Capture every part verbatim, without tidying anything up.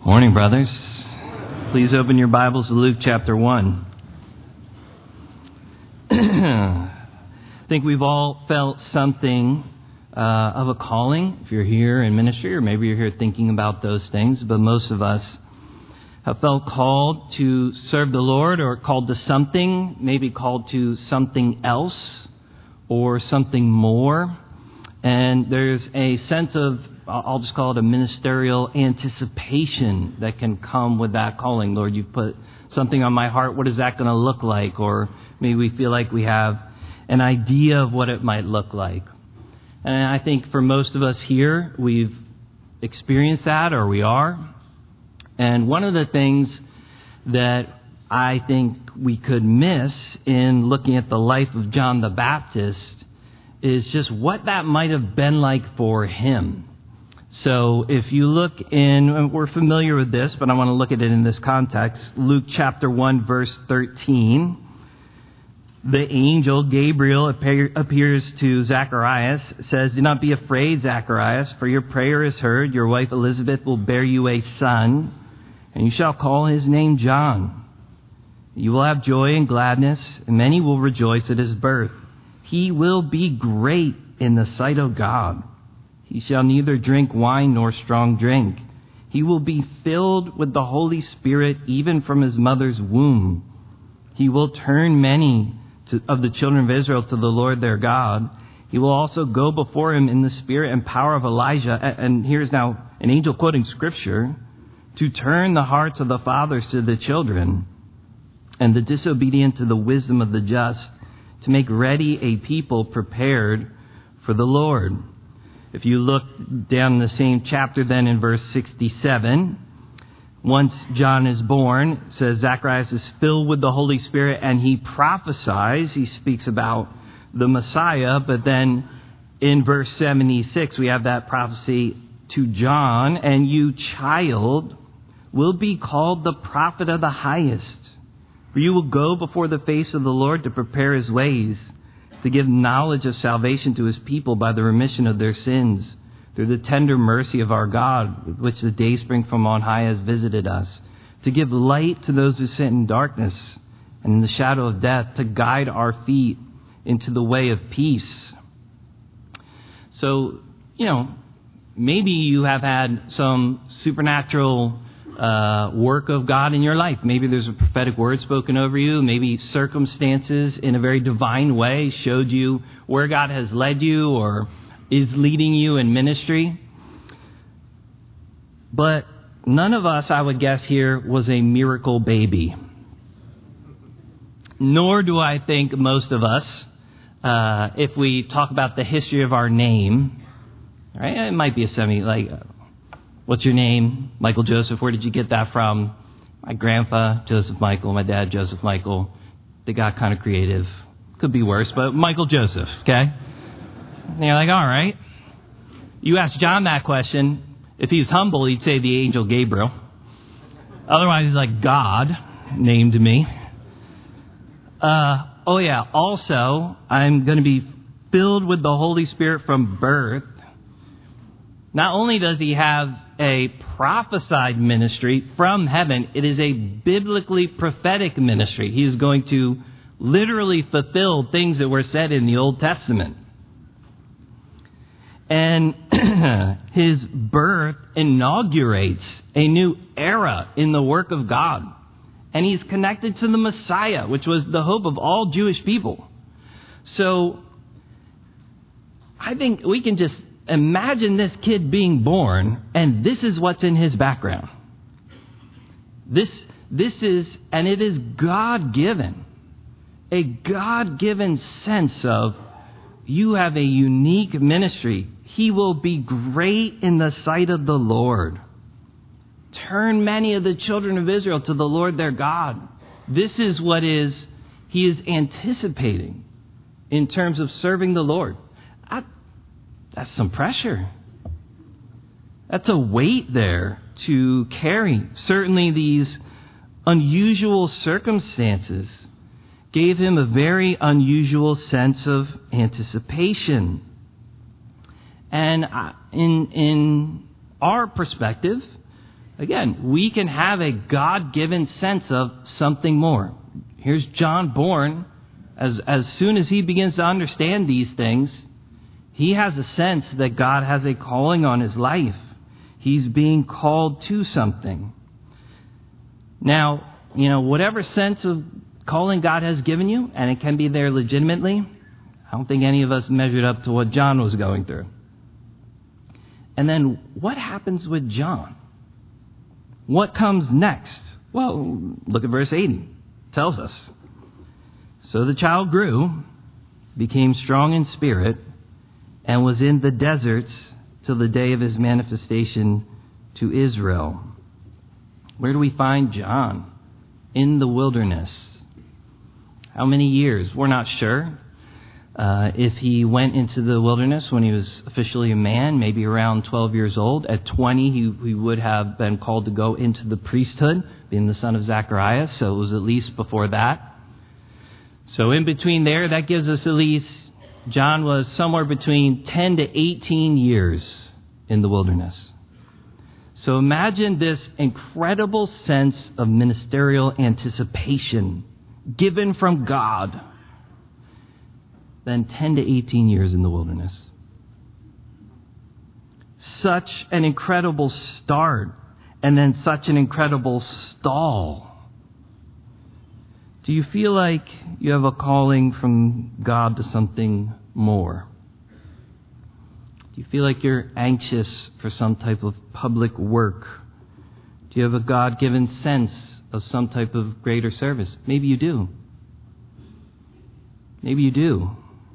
Morning, brothers. Please open your Bibles to Luke chapter one. I think we've all felt something uh, of a calling, if you're here in ministry, or maybe you're here thinking about those things, but most of us have felt called to serve the Lord, or called to something, maybe called to something else, or something more. And there's a sense of, I'll just call it a ministerial anticipation that can come with that calling. Lord, you've put something on my heart. What is that going to look like? Or maybe we feel like we have an idea of what it might look like. And I think for most of us here, we've experienced that, or we are. And one of the things that I think we could miss in looking at the life of John the Baptist is just what that might have been like for him. So if you look in, we're familiar with this, but I want to look at it in this context. Luke chapter one, verse thirteen. The angel Gabriel appear, appears to Zacharias, says, "Do not be afraid, Zacharias, for your prayer is heard. Your wife Elizabeth will bear you a son, and you shall call his name John. You will have joy and gladness, and many will rejoice at his birth. He will be great in the sight of God. He shall neither drink wine nor strong drink. He will be filled with the Holy Spirit even from his mother's womb. He will turn many to, of the children of Israel to the Lord their God. He will also go before him in the spirit and power of Elijah." And here's now an angel quoting scripture, "to turn the hearts of the fathers to the children and the disobedient to the wisdom of the just, to make ready a people prepared for the Lord." If you look down the same chapter then in verse sixty-seven, once John is born, it says Zacharias is filled with the Holy Spirit and he prophesies. He speaks about the Messiah, but then in verse seventy-six we have that prophecy to John, "And you, child, will be called the prophet of the highest. For you will go before the face of the Lord to prepare his ways, to give knowledge of salvation to his people by the remission of their sins, through the tender mercy of our God, with which the dayspring from on high has visited us, to give light to those who sit in darkness and in the shadow of death, to guide our feet into the way of peace." So, you know, maybe you have had some supernatural Uh, work of God in your life. Maybe there's a prophetic word spoken over you. Maybe circumstances in a very divine way showed you where God has led you or is leading you in ministry. But none of us, I would guess here, was a miracle baby. Nor do I think most of us, uh, if we talk about the history of our name, right? It might be a semi, like, what's your name? Michael Joseph. Where did you get that from? My grandpa, Joseph Michael. My dad, Joseph Michael. They got kind of creative. Could be worse, but Michael Joseph, okay? And you're like, all right. You ask John that question. If he was humble, he'd say the angel Gabriel. Otherwise, he's like, God named me. Uh, oh, yeah. Also, I'm going to be filled with the Holy Spirit from birth. Not only does he have a prophesied ministry from heaven, it is a biblically prophetic ministry. He is going to literally fulfill things that were said in the Old Testament. And his birth inaugurates a new era in the work of God. And he's connected to the Messiah, which was the hope of all Jewish people. So I think we can just imagine this kid being born, and this is what's in his background. This, this is, and it is God-given. A God-given sense of, you have a unique ministry. He will be great in the sight of the Lord. Turn many of the children of Israel to the Lord their God. This is what is he is anticipating in terms of serving the Lord. I, That's some pressure. That's a weight there to carry. Certainly these unusual circumstances gave him a very unusual sense of anticipation. And in in our perspective, Again, we can have a God-given sense of something more. Here's John born. As, as soon as he begins to understand these things, he has a sense that God has a calling on his life. He's being called to something. Now, you know, whatever sense of calling God has given you, and it can be there legitimately, I don't think any of us measured up to what John was going through. And then what happens with John? What comes next? Well, look at verse eighty. It tells us. So the child grew, became strong in spirit, and was in the deserts till the day of his manifestation to Israel. Where do we find John? In the wilderness. How many years? We're not sure. Uh, if he went into the wilderness when he was officially a man, maybe around twelve years old. At twenty, he, he would have been called to go into the priesthood, being the son of Zacharias, so it was at least before that. So in between there, that gives us at least, John was somewhere between ten to eighteen years in the wilderness. So imagine this incredible sense of ministerial anticipation given from God. Then ten to eighteen years in the wilderness. Such an incredible start, and then such an incredible stall. Do you feel like you have a calling from God to something more? Do you feel like you're anxious for some type of public work? Do you have a God-given sense of some type of greater service? Maybe you do. Maybe you do.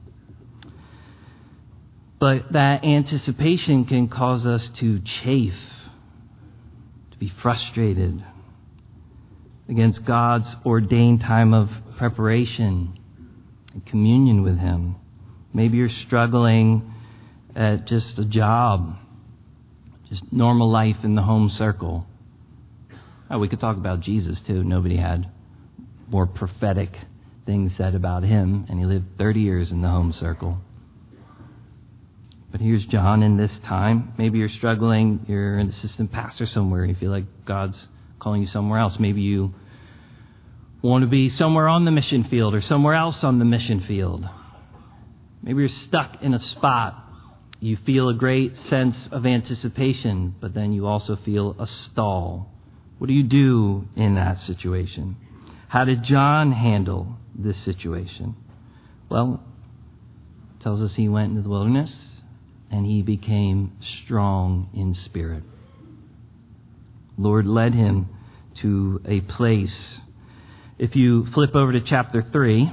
But that anticipation can cause us to chafe, to be frustrated against God's ordained time of preparation and communion with Him. Maybe you're struggling at just a job, just normal life in the home circle. Oh, we could talk about Jesus too. Nobody had more prophetic things said about Him, and He lived thirty years in the home circle. But here's John in this time. Maybe you're struggling, you're an assistant pastor somewhere, and you feel like God's calling you somewhere else. Maybe you want to be somewhere on the mission field or somewhere else on the mission field. Maybe you're stuck in a spot. You feel a great sense of anticipation, but then you also feel a stall. What do you do in that situation? How did John handle this situation? Well, it tells us he went into the wilderness and he became strong in spirit. Lord led him to a place. If you flip over to chapter three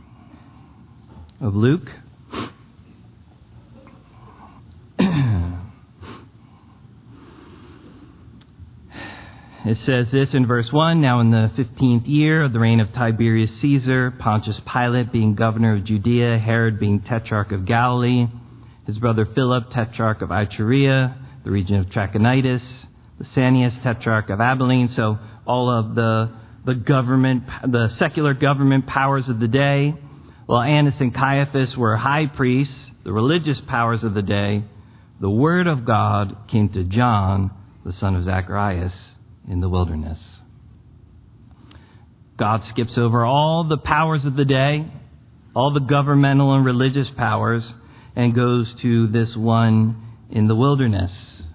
of Luke, it says this in verse one, now in the fifteenth year of the reign of Tiberius Caesar, Pontius Pilate being governor of Judea, Herod being tetrarch of Galilee, his brother Philip, tetrarch of Iturea, the region of Trachonitis, Lysanias, tetrarch of Abilene. So all of the the government, the secular government powers of the day. While Annas and Caiaphas were high priests, the religious powers of the day, the word of God came to John, the son of Zacharias, in the wilderness. God skips over all the powers of the day, all the governmental and religious powers, and goes to this one in the wilderness.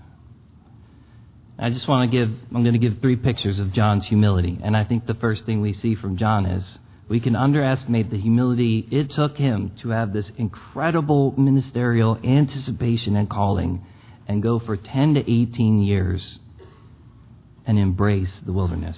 I just want to give, I'm going to give three pictures of John's humility. And I think the first thing we see from John is we can underestimate the humility it took him to have this incredible ministerial anticipation and calling and go for ten to eighteen years and embrace the wilderness.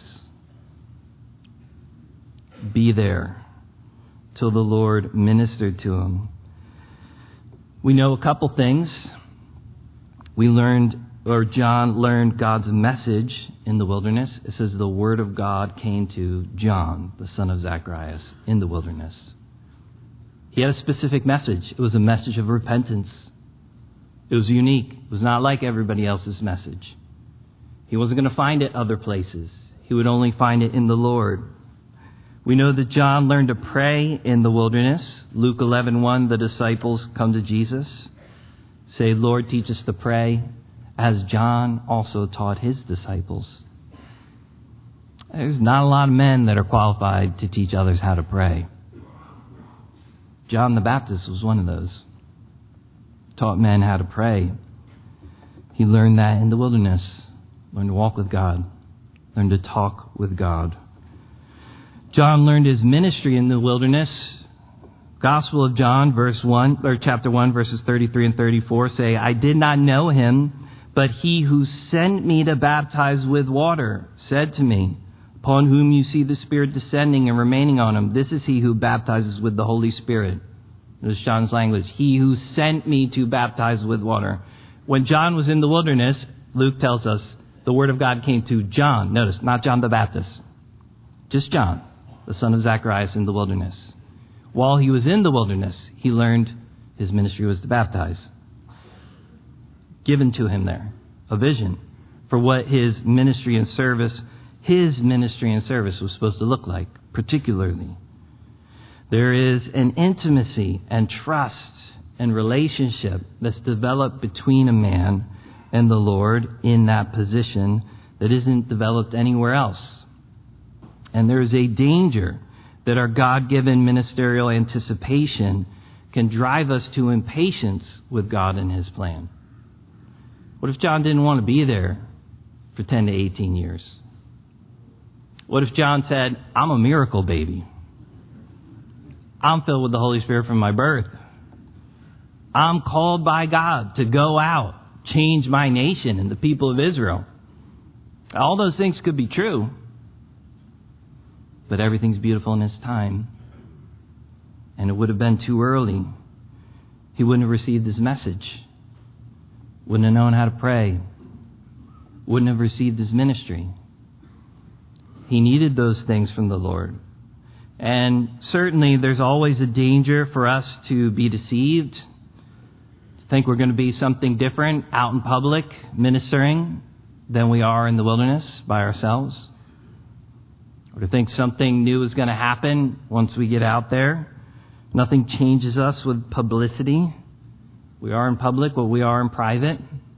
Be there till the Lord ministered to him. We know a couple things. We learned, or John learned God's message in the wilderness. It says the word of God came to John, the son of Zacharias, in the wilderness. He had a specific message. It was a message of repentance. It was unique. It was not like everybody else's message. He wasn't going to find it other places. He would only find it in the Lord. We know that John learned to pray in the wilderness. Luke eleven one, the disciples come to Jesus, say, Lord, teach us to pray. as John also taught his disciples. There's not a lot of men that are qualified to teach others how to pray. John the Baptist was one of those. Taught men how to pray. He learned that in the wilderness. Learned to walk with God. Learned to talk with God. John learned his ministry in the wilderness. Gospel of John, verse one, or chapter one, verses thirty-three and thirty-four say, I did not know him, but he who sent me to baptize with water said to me, upon whom you see the Spirit descending and remaining on him, this is he who baptizes with the Holy Spirit. This is John's language. He who sent me to baptize with water. When John was in the wilderness, Luke tells us, the word of God came to John. Notice, not John the Baptist. Just John, the son of Zacharias in the wilderness. While he was in the wilderness, he learned his ministry was to baptize. Given to him there, a vision for what his ministry and service, his ministry and service was supposed to look like, particularly. There is an intimacy and trust and relationship that's developed between a man and the Lord in that position that isn't developed anywhere else. And there is a danger that our God-given ministerial anticipation can drive us to impatience with God and his plan. What if John didn't want to be there for ten to eighteen years? What if John said, I'm a miracle baby. I'm filled with the Holy Spirit from my birth. I'm called by God to go out, change my nation and the people of Israel. All those things could be true. But everything's beautiful in its time. And it would have been too early. He wouldn't have received his message. Wouldn't have known how to pray. Wouldn't have received his ministry. He needed those things from the Lord. And certainly there's always a danger for us to be deceived, to think we're going to be something different out in public, ministering, than we are in the wilderness by ourselves. Or to think something new is going to happen once we get out there. Nothing changes us with publicity. We are in public what we are in private.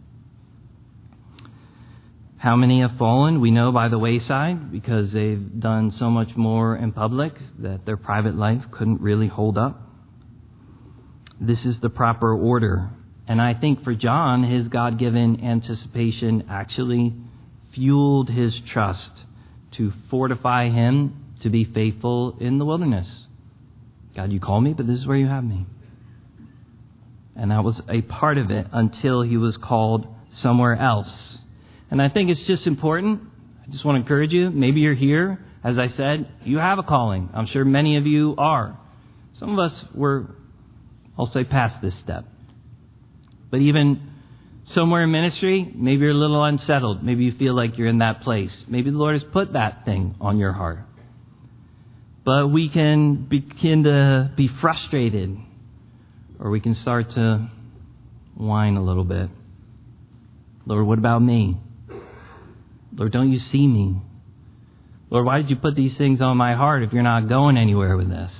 How many have fallen? We know by the wayside because they've done so much more in public that their private life couldn't really hold up. This is the proper order. And I think for John, his God-given anticipation actually fueled his trust to fortify him to be faithful in the wilderness. God, you call me, but this is where you have me. And that was a part of it until he was called somewhere else. And I think it's just important. I just want to encourage you. Maybe you're here. As I said, you have a calling. I'm sure many of you are. Some of us were, I'll say, past this step. But even somewhere in ministry, maybe you're a little unsettled. Maybe you feel like you're in that place. Maybe the Lord has put that thing on your heart. But we can begin to be frustrated. Or we can start to whine a little bit. Lord, what about me? Lord, don't you see me? Lord, why did you put these things on my heart if you're not going anywhere with this?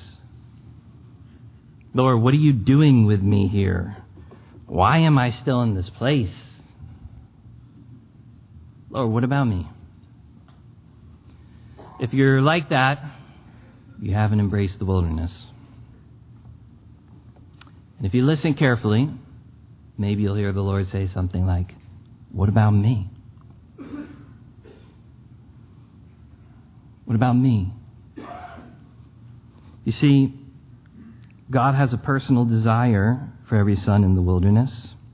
Lord, what are you doing with me here? Why am I still in this place? Lord, what about me? If you're like that, you haven't embraced the wilderness. And if you listen carefully, maybe you'll hear the Lord say something like, what about me? What about me? You see, God has a personal desire for every son in the wilderness.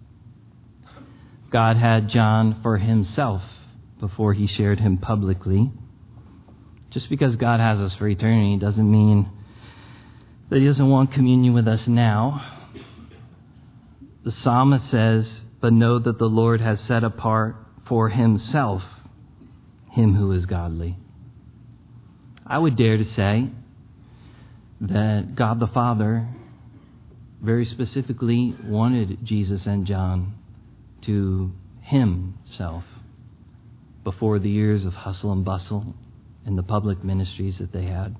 God had John for himself before he shared him publicly. Just because God has us for eternity doesn't mean that he doesn't want communion with us now. The psalmist says, but know that the Lord has set apart for himself him who is godly. I would dare to say that God the Father very specifically wanted Jesus and John to himself before the years of hustle and bustle and the public ministries that they had.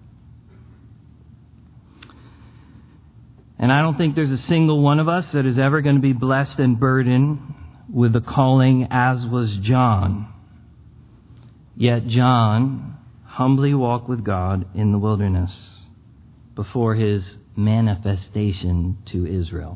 And I don't think there's a single one of us that is ever going to be blessed and burdened with the calling as was John. Yet John humbly walked with God in the wilderness before his manifestation to Israel.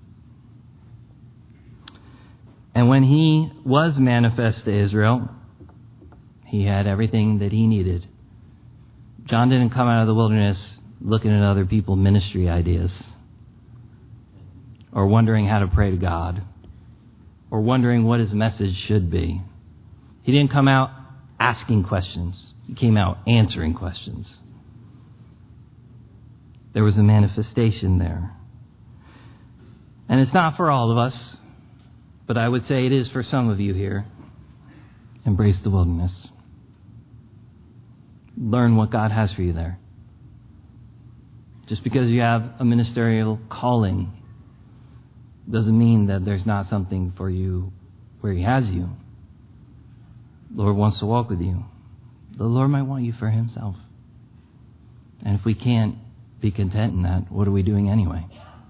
And when he was manifest to Israel, he had everything that he needed. John didn't come out of the wilderness looking at other people's ministry ideas, or wondering how to pray to God, or wondering what his message should be. He didn't come out asking questions. He came out answering questions. There was a manifestation there. And it's not for all of us, but I would say it is for some of you here. Embrace the wilderness. Learn what God has for you there. Just because you have a ministerial calling doesn't mean that there's not something for you where he has you. The Lord wants to walk with you. The Lord might want you for himself. And if we can't be content in that, what are we doing anyway?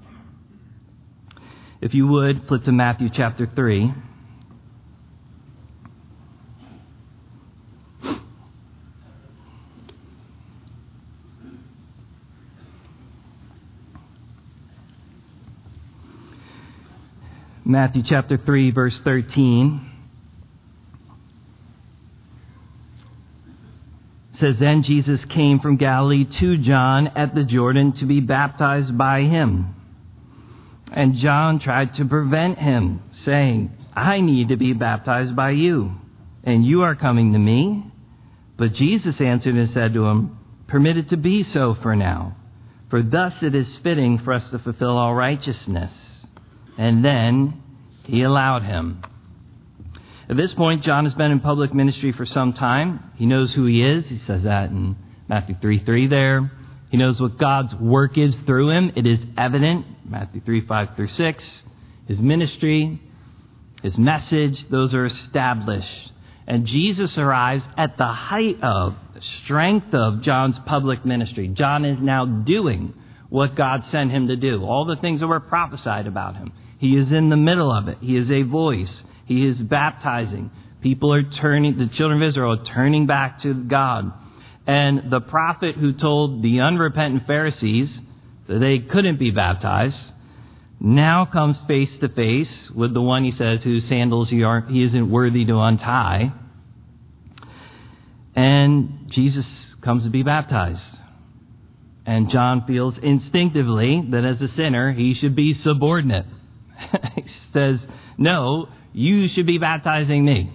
If you would, flip to Matthew chapter three. Matthew chapter three, verse thirteen. It says, Then Jesus came from Galilee to John at the Jordan to be baptized by him. And John tried to prevent him, saying, I need to be baptized by you, and you are coming to me. But Jesus answered and said to him, Permit it to be so for now, for thus it is fitting for us to fulfill all righteousness. And then he allowed him. At this point, John has been in public ministry for some time. He knows who he is. He says that in Matthew three three there. He knows what God's work is through him. It is evident. Matthew three five through six. His ministry, his message, those are established. And Jesus arrives at the height of, the strength of John's public ministry. John is now doing what God sent him to do. All the things that were prophesied about him. He is in the middle of it. He is a voice. He is baptizing. People are turning, the children of Israel are turning back to God. And the prophet who told the unrepentant Pharisees that they couldn't be baptized now comes face to face with the one, he says, whose sandals he, aren't, he isn't worthy to untie. And Jesus comes to be baptized. And John feels instinctively that as a sinner, he should be subordinate. He says, no, you should be baptizing me.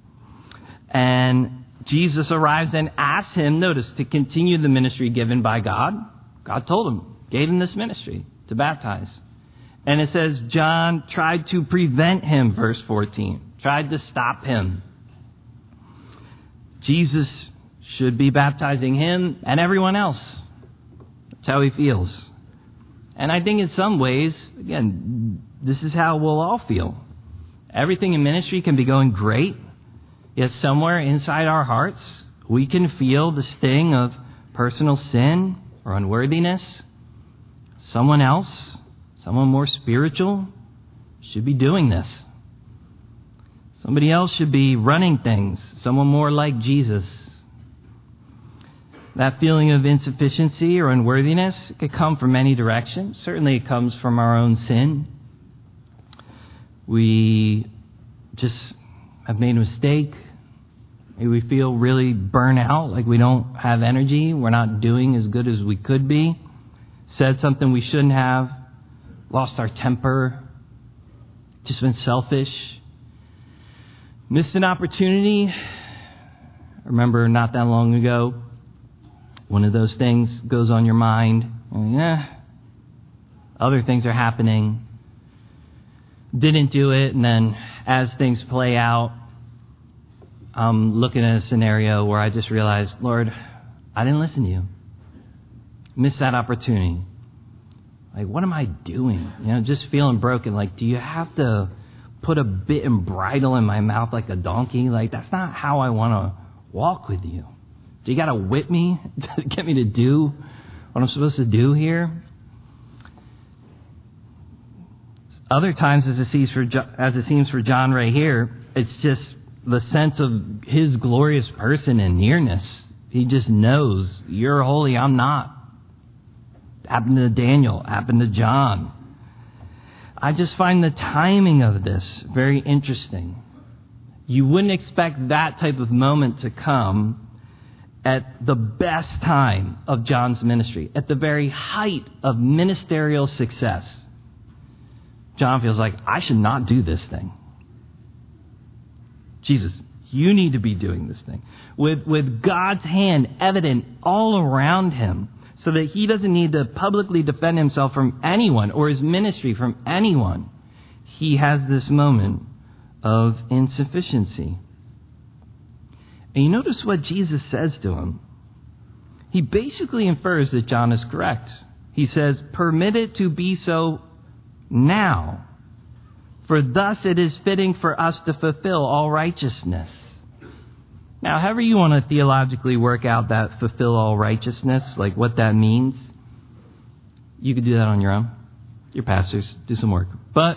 And Jesus arrives and asks him, notice, to continue the ministry given by God. God told him, gave him this ministry to baptize. And it says John tried to prevent him, verse fourteen, tried to stop him. Jesus should be baptizing him and everyone else. That's how he feels. And I think in some ways, again, this is how we'll all feel. Everything in ministry can be going great, yet somewhere inside our hearts, we can feel the sting of personal sin or unworthiness. Someone else, someone more spiritual, should be doing this. Somebody else should be running things. Someone more like Jesus. That feeling of insufficiency or unworthiness could come from any direction. Certainly it comes from our own sin. We just have made a mistake. Maybe we feel really burnt out, like we don't have energy. We're not doing as good as we could be. Said something we shouldn't have. Lost our temper. Just been selfish. Missed an opportunity. I remember not that long ago, one of those things goes on your mind. And, yeah, other things are happening. Didn't do it, and then as things play out, I'm looking at a scenario where I just realized, Lord, I didn't listen to you. Missed that opportunity. Like, what am I doing? You know, just feeling broken. Like, do you have to put a bit and bridle in my mouth like a donkey? Like, that's not how I want to walk with you. Do you got to whip me to get me to do what I'm supposed to do here? Other times, as it seems for, as it seems for John right here, it's just the sense of his glorious person and nearness. He just knows, you're holy, I'm not. Happened to Daniel, happened to John. I just find the timing of this very interesting. You wouldn't expect that type of moment to come at the best time of John's ministry, at the very height of ministerial success. John feels like, I should not do this thing. Jesus, you need to be doing this thing. With, with God's hand evident all around him, so that he doesn't need to publicly defend himself from anyone or his ministry from anyone. He has this moment of insufficiency. And you notice what Jesus says to him. He basically infers that John is correct. He says, permit it to be so now, for thus it is fitting for us to fulfill all righteousness. Now, however you want to theologically work out that fulfill all righteousness, like what that means, you could do that on your own. Your pastors, do some work. But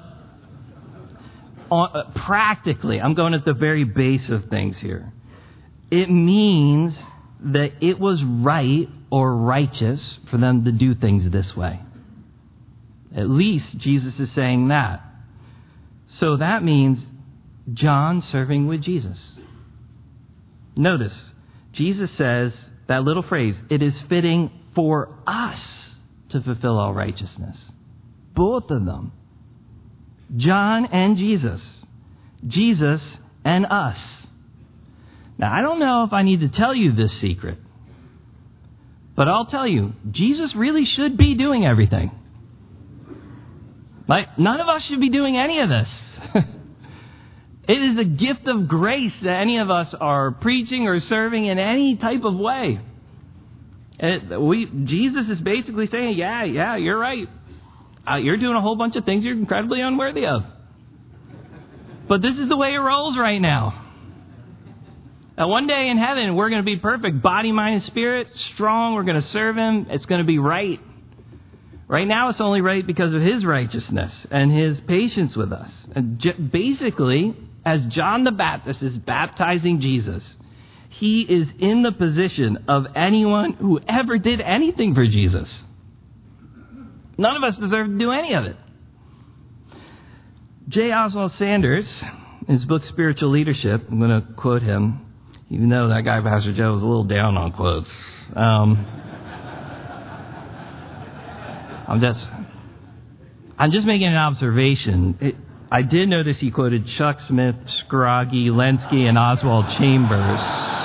uh, practically, I'm going at the very base of things here. It means that it was right or righteous for them to do things this way. At least Jesus is saying that. So that means John serving with Jesus. Notice, Jesus says, that little phrase, it is fitting for us to fulfill all righteousness. Both of them. John and Jesus. Jesus and us. Now, I don't know if I need to tell you this secret, but I'll tell you, Jesus really should be doing everything. Like, none of us should be doing any of this. It is a gift of grace that any of us are preaching or serving in any type of way. It, we, Jesus is basically saying, yeah, yeah, you're right. Uh, you're doing a whole bunch of things you're incredibly unworthy of. But this is the way it rolls right now. Now, one day in heaven, we're going to be perfect. Body, mind, and spirit, strong. We're going to serve him. It's going to be right. Right now, it's only right because of his righteousness and his patience with us. And j- basically, as John the Baptist is baptizing Jesus, he is in the position of anyone who ever did anything for Jesus. None of us deserve to do any of it. J. Oswald Sanders, in his book Spiritual Leadership, I'm going to quote him, even though that guy, Pastor Joe, was a little down on quotes. Um, I'm just, I'm just making an observation. It, I did notice he quoted Chuck Smith, Scroggie, Lenski, and Oswald Chambers.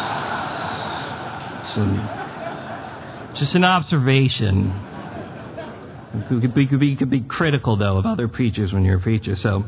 So, just an observation. You could be, could be, could be critical, though, of other preachers when you're a preacher. So,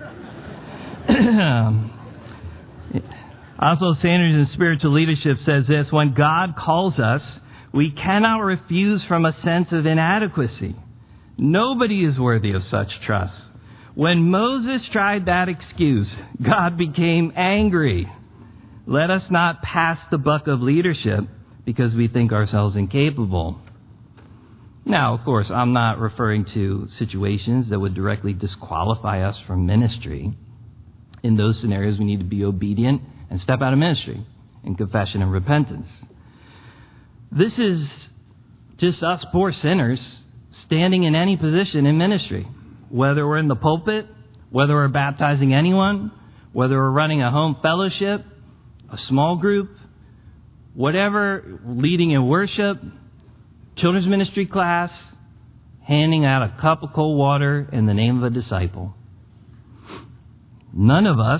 Oswald Sanders in Spiritual Leadership says this: when God calls us, we cannot refuse from a sense of inadequacy. Nobody is worthy of such trust. When Moses tried that excuse, God became angry. Let us not pass the buck of leadership because we think ourselves incapable. Now, of course, I'm not referring to situations that would directly disqualify us from ministry. In those scenarios, we need to be obedient and step out of ministry in confession and repentance. This is just us poor sinners standing in any position in ministry, whether we're in the pulpit, whether we're baptizing anyone, whether we're running a home fellowship, a small group, whatever, leading in worship, children's ministry class, handing out a cup of cold water in the name of a disciple. None of us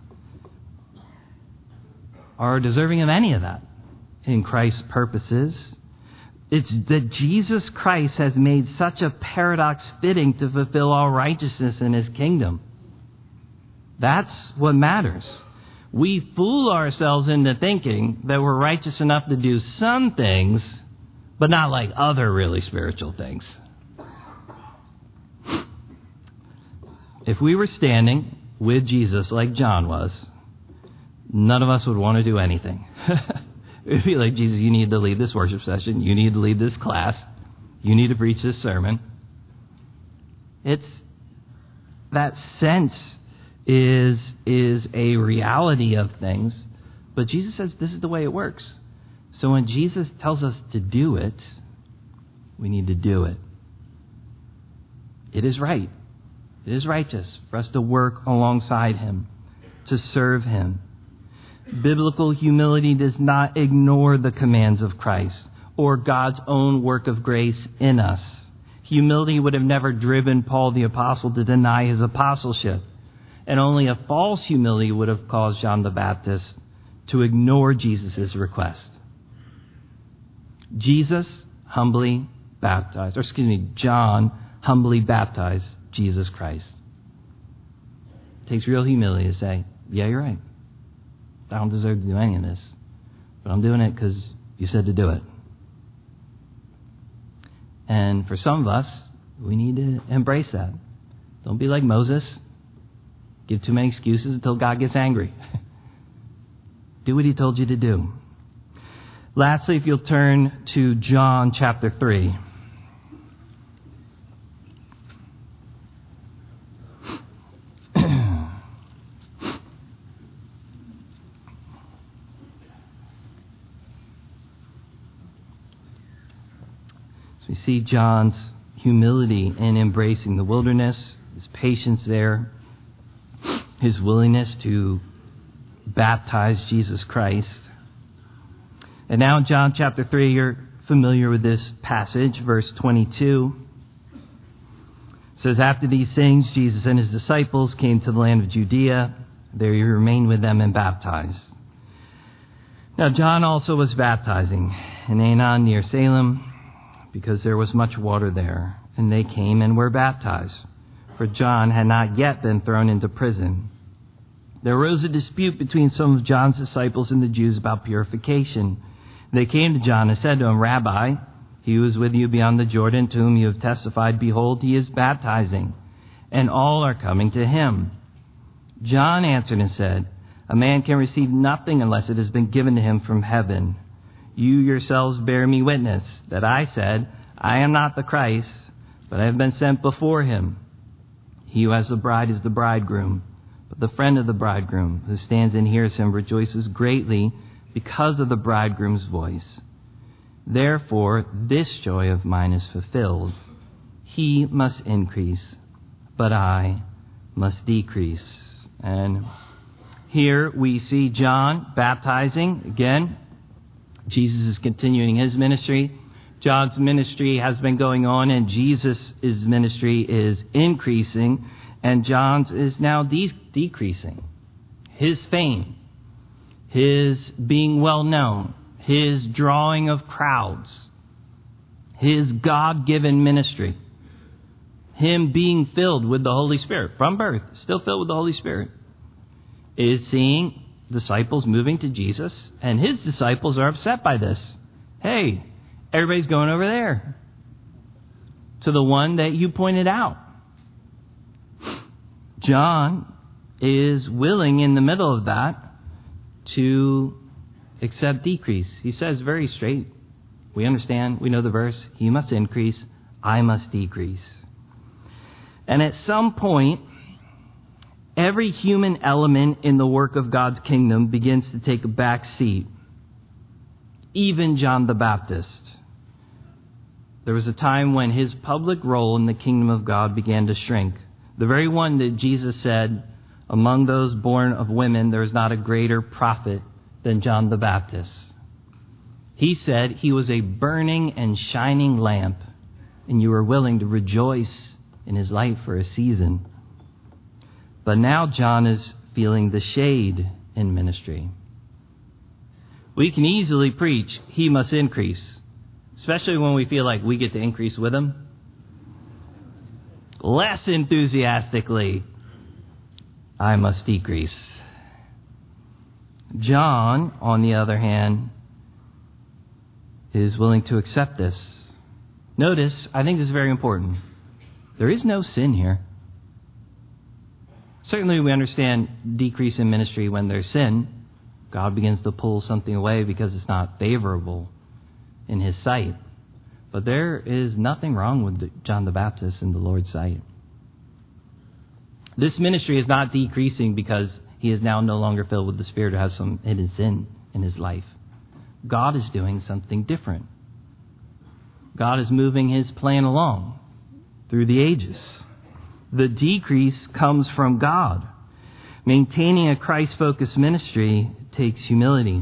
are deserving of any of that in Christ's purposes. It's that Jesus Christ has made such a paradox fitting to fulfill all righteousness in his kingdom. That's what matters. We fool ourselves into thinking that we're righteous enough to do some things, but not like other really spiritual things. If we were standing with Jesus like John was, none of us would want to do anything. It would be like, Jesus, you need to lead this worship session. You need to lead this class. You need to preach this sermon. It's that sense is, is a reality of things. But Jesus says this is the way it works. So when Jesus tells us to do it, we need to do it. It is right. It is righteous for us to work alongside Him, to serve Him. Biblical humility does not ignore the commands of Christ or God's own work of grace in us. Humility would have never driven Paul the Apostle to deny his apostleship. And only a false humility would have caused John the Baptist to ignore Jesus' request. Jesus humbly baptized, or excuse me, John humbly baptized Jesus Christ. It takes real humility to say, yeah, you're right. I don't deserve to do any of this, but I'm doing it because you said to do it. And for some of us, we need to embrace that. Don't be like Moses. Give too many excuses until God gets angry. Do what He told you to do. Lastly, if you'll turn to John chapter three. We see John's humility in embracing the wilderness, his patience there, his willingness to baptize Jesus Christ. And now in John chapter three, you're familiar with this passage, verse twenty-two. It says, after these things, Jesus and His disciples came to the land of Judea. There He remained with them and baptized. Now John also was baptizing in Aenon near Salem, because there was much water there, and they came and were baptized, for John had not yet been thrown into prison. There arose a dispute between some of John's disciples and the Jews about purification. They came to John and said to him, Rabbi, he who is with you beyond the Jordan, to whom you have testified, behold, he is baptizing, and all are coming to him. John answered and said, a man can receive nothing unless it has been given to him from heaven. You yourselves bear me witness that I said, I am not the Christ, but I have been sent before Him. He who has the bride is the bridegroom, but the friend of the bridegroom who stands and hears Him rejoices greatly because of the bridegroom's voice. Therefore, this joy of mine is fulfilled. He must increase, but I must decrease. And here we see John baptizing again. Jesus is continuing His ministry. John's ministry has been going on, and Jesus' ministry is increasing, and John's is now de- decreasing. His fame, his being well known, his drawing of crowds, his God-given ministry, him being filled with the Holy Spirit from birth, still filled with the Holy Spirit, is seeing disciples moving to Jesus, and His disciples are upset by this. Hey, everybody's going over there to the one that you pointed out. John is willing in the middle of that to accept decrease. He says very straight, we understand, we know the verse, He must increase, I must decrease. And at some point, every human element in the work of God's kingdom begins to take a back seat. Even John the Baptist. There was a time when his public role in the kingdom of God began to shrink. The very one that Jesus said, among those born of women, there is not a greater prophet than John the Baptist. He said he was a burning and shining lamp, and you were willing to rejoice in his light for a season. But now John is feeling the shade in ministry. We can easily preach, He must increase, especially when we feel like we get to increase with Him. Less enthusiastically, I must decrease. John, on the other hand, is willing to accept this. Notice, I think this is very important. There is no sin here. Certainly we understand decrease in ministry when there's sin. God begins to pull something away because it's not favorable in His sight. But there is nothing wrong with John the Baptist in the Lord's sight. This ministry is not decreasing because he is now no longer filled with the Spirit or has some hidden sin in his life. God is doing something different. God is moving his plan along through the ages. The decrease comes from God. Maintaining a Christ-focused ministry takes humility.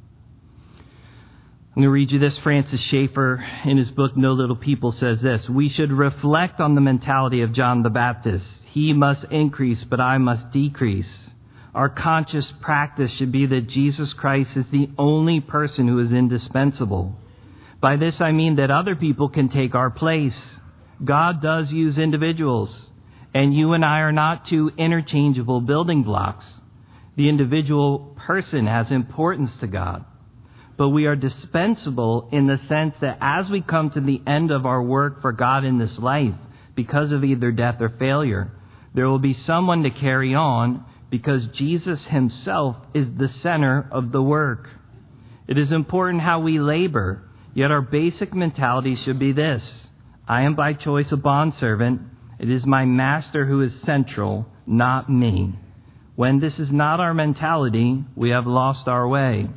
I'm going to read you this. Francis Schaeffer, in his book, No Little People, says this: "We should reflect on the mentality of John the Baptist. He must increase, but I must decrease. Our conscious practice should be that Jesus Christ is the only person who is indispensable. By this I mean that other people can take our place. God does use individuals, and you and I are not two interchangeable building blocks. The individual person has importance to God, but we are dispensable in the sense that as we come to the end of our work for God in this life, because of either death or failure, there will be someone to carry on because Jesus himself is the center of the work. It is important how we labor, yet our basic mentality should be this: I am by choice a bondservant. It is my master who is central, not me. When this is not our mentality, we have lost our way.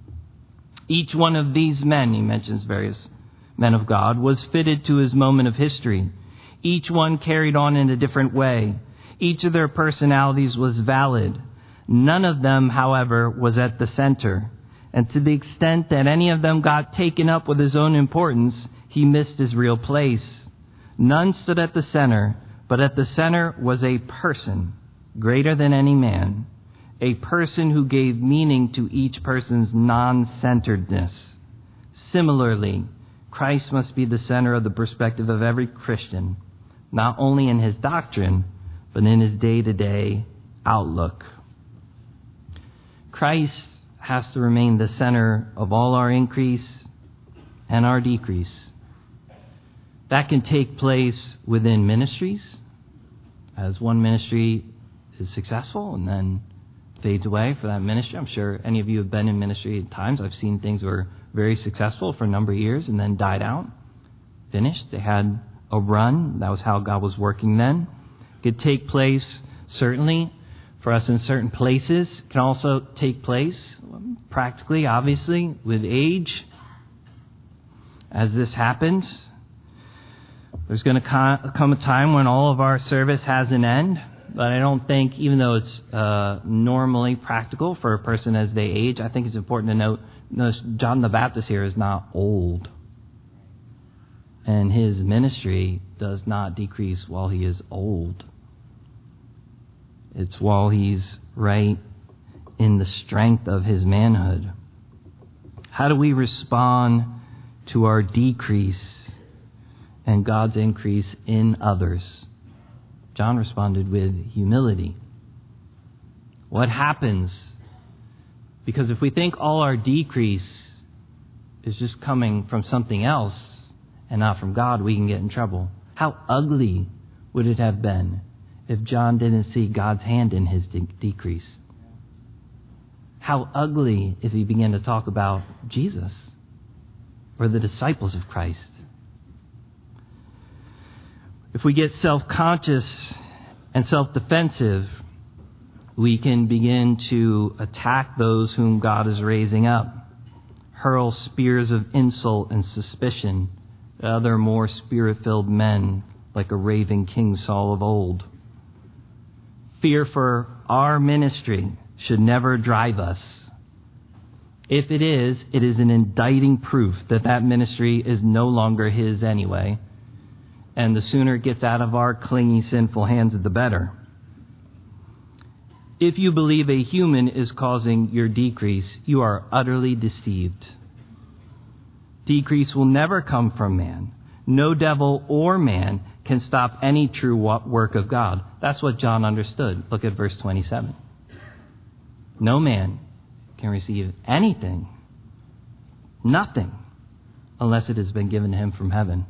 Each one of these men," he mentions various men of God, "was fitted to his moment of history. Each one carried on in a different way. Each of their personalities was valid. None of them, however, was at the center. And to the extent that any of them got taken up with his own importance, he missed his real place. None stood at the center, but at the center was a person, greater than any man, a person who gave meaning to each person's non-centeredness. Similarly, Christ must be the center of the perspective of every Christian, not only in his doctrine, but in his day-to-day outlook. Christ has to remain the center of all our increase and our decrease. That can take place within ministries, as one ministry is successful and then fades away for that ministry. I'm sure any of you have been in ministry at times. I've seen things were very successful for a number of years and then died out, finished. They had a run. That was how God was working then. It could take place, certainly, for us in certain places. It can also take place, practically, obviously, with age. As this happens, there's going to come a time when all of our service has an end. But I don't think, even though it's uh, normally practical for a person as they age, I think it's important to note, notice John the Baptist here is not old. And his ministry does not decrease while he is old. It's while he's right in the strength of his manhood. How do we respond to our decrease and God's increase in others? John responded with humility. What happens? Because if we think all our decrease is just coming from something else and not from God, we can get in trouble. How ugly would it have been if John didn't see God's hand in his de- decrease? How ugly if he began to talk about Jesus or the disciples of Christ. If we get self-conscious and self-defensive, we can begin to attack those whom God is raising up, hurl spears of insult and suspicion at other more spirit-filled men like a raving King Saul of old. Fear for our ministry should never drive us. If it is, it is an indicting proof that that ministry is no longer his anyway. And the sooner it gets out of our clingy, sinful hands, the better. If you believe a human is causing your decrease, you are utterly deceived. Decrease will never come from man. No devil or man can stop any true work of God. That's what John understood. Look at verse twenty-seven. No man can receive anything, nothing, unless it has been given to him from heaven.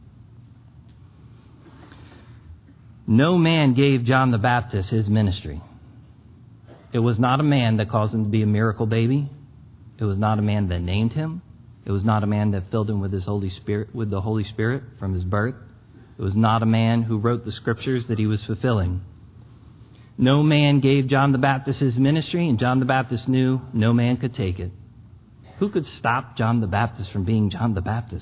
No man gave John the Baptist his ministry. It was not a man that caused him to be a miracle baby. It was not a man that named him. It was not a man that filled him with his Holy Spirit, with the Holy Spirit from his birth. It was not a man who wrote the scriptures that he was fulfilling. No man gave John the Baptist his ministry, and John the Baptist knew no man could take it. Who could stop John the Baptist from being John the Baptist?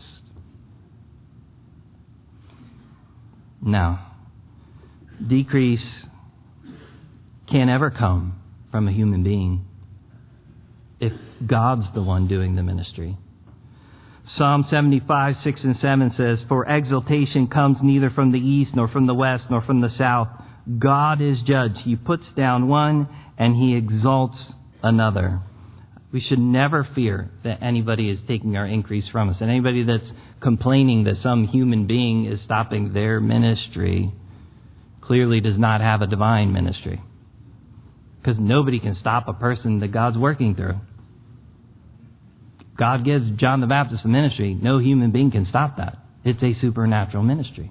Now, decrease can't ever come from a human being if God's the one doing the ministry. Psalm seventy-five, six and seven says, "For exaltation comes neither from the east, nor from the west, nor from the south. God is judge. He puts down one and he exalts another." We should never fear that anybody is taking our increase from us. And anybody that's complaining that some human being is stopping their ministry clearly does not have a divine ministry. Because nobody can stop a person that God's working through. God gives John the Baptist a ministry. No human being can stop that. It's a supernatural ministry.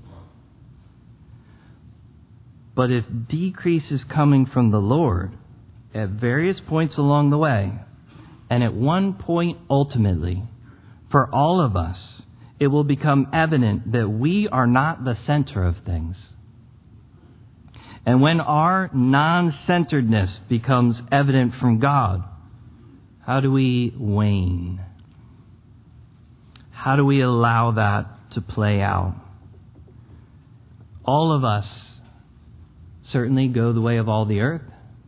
But if decrease is coming from the Lord at various points along the way, and at one point ultimately, for all of us, it will become evident that we are not the center of things. And when our non-centeredness becomes evident from God, how do we wane? How do we allow that to play out? All of us certainly go the way of all the earth.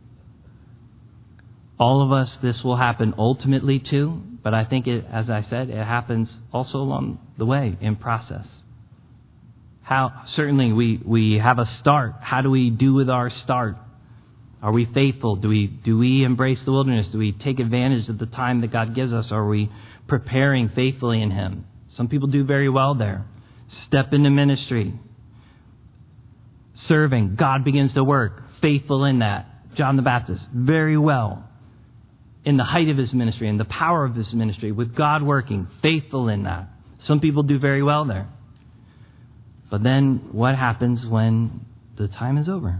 All of us, this will happen ultimately to, but I think it, as I said, it happens also along the way in process. How, certainly we, we have a start. How do we do with our start? Are we faithful? Do we, do we embrace the wilderness? Do we take advantage of the time that God gives us? Are we preparing faithfully in Him? Some people do very well there. Step into ministry. Serving. God begins to work. Faithful in that. John the Baptist, very well. In the height of his ministry, in the power of his ministry, with God working, faithful in that. Some people do very well there. But then what happens when the time is over?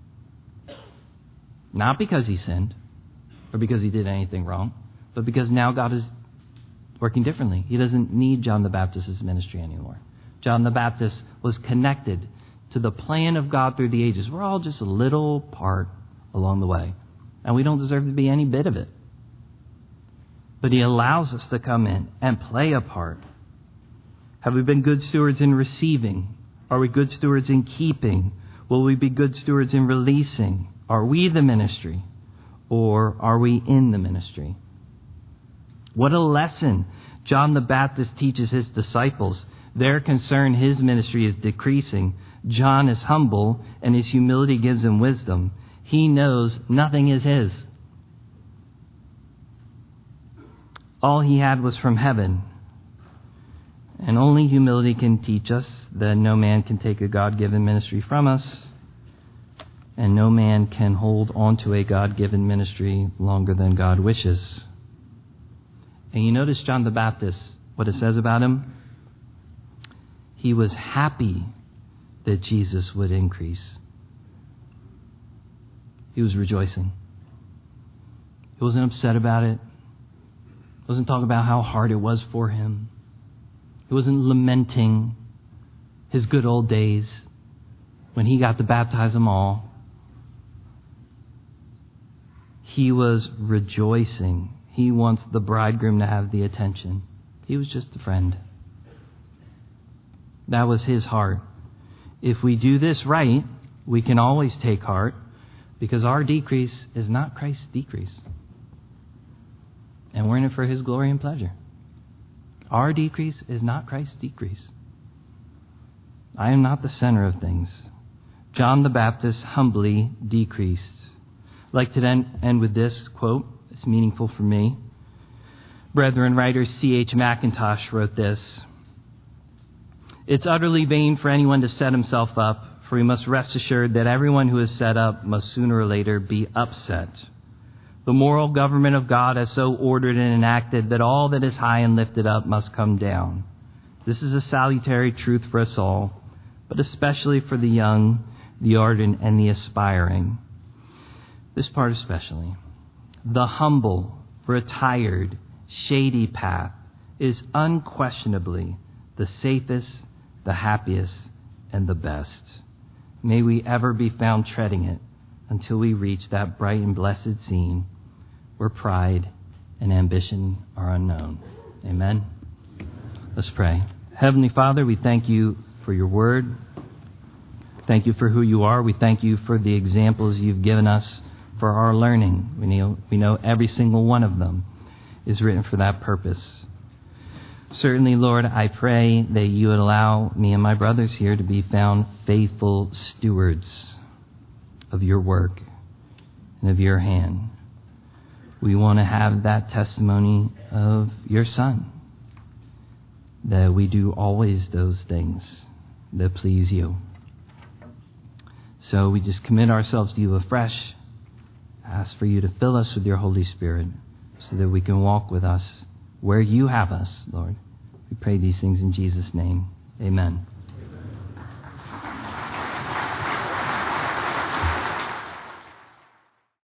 Not because he sinned or because he did anything wrong, but because now God is working differently. He doesn't need John the Baptist's ministry anymore. John the Baptist was connected to the plan of God through the ages. We're all just a little part along the way, and we don't deserve to be any bit of it. But he allows us to come in and play a part. Have we been good stewards in receiving? Are we good stewards in keeping? Will we be good stewards in releasing? Are we the ministry, or are we in the ministry? What a lesson John the Baptist teaches his disciples. Their concern, his ministry is decreasing. John is humble, and his humility gives him wisdom. He knows nothing is his. All he had was from heaven. And only humility can teach us that no man can take a God-given ministry from us, and no man can hold onto a God-given ministry longer than God wishes. And you notice John the Baptist, what it says about him? He was happy that Jesus would increase. He was rejoicing. He wasn't upset about it. He wasn't talking about how hard it was for him. He wasn't lamenting his good old days when he got to baptize them all. He was rejoicing. He wants the bridegroom to have the attention. He was just a friend. That was his heart. If we do this right, we can always take heart, because our decrease is not Christ's decrease. And we're in it for His glory and pleasure. Our decrease is not Christ's decrease. I am not the center of things. John the Baptist humbly decreased. I'd like to then end with this quote. It's meaningful for me. Brethren writer C H Mackintosh wrote this: "It's utterly vain for anyone to set himself up, for we must rest assured that everyone who is set up must sooner or later be upset. The moral government of God has so ordered and enacted that all that is high and lifted up must come down. This is a salutary truth for us all, but especially for the young, the ardent, and the aspiring." This part especially. The humble, retired, shady path is unquestionably the safest, the happiest, and the best. May we ever be found treading it until we reach that bright and blessed scene where pride and ambition are unknown. Amen. Let's pray. Heavenly Father, we thank you for your word. Thank you for who you are. We thank you for the examples you've given us for our learning. We know, we know every single one of them is written for that purpose. Certainly, Lord, I pray that you would allow me and my brothers here to be found faithful stewards of your work and of your hand. We want to have that testimony of your Son, that we do always those things that please you. So we just commit ourselves to you afresh, ask for you to fill us with your Holy Spirit so that we can walk with us where you have us, Lord. We pray these things in Jesus' name. Amen.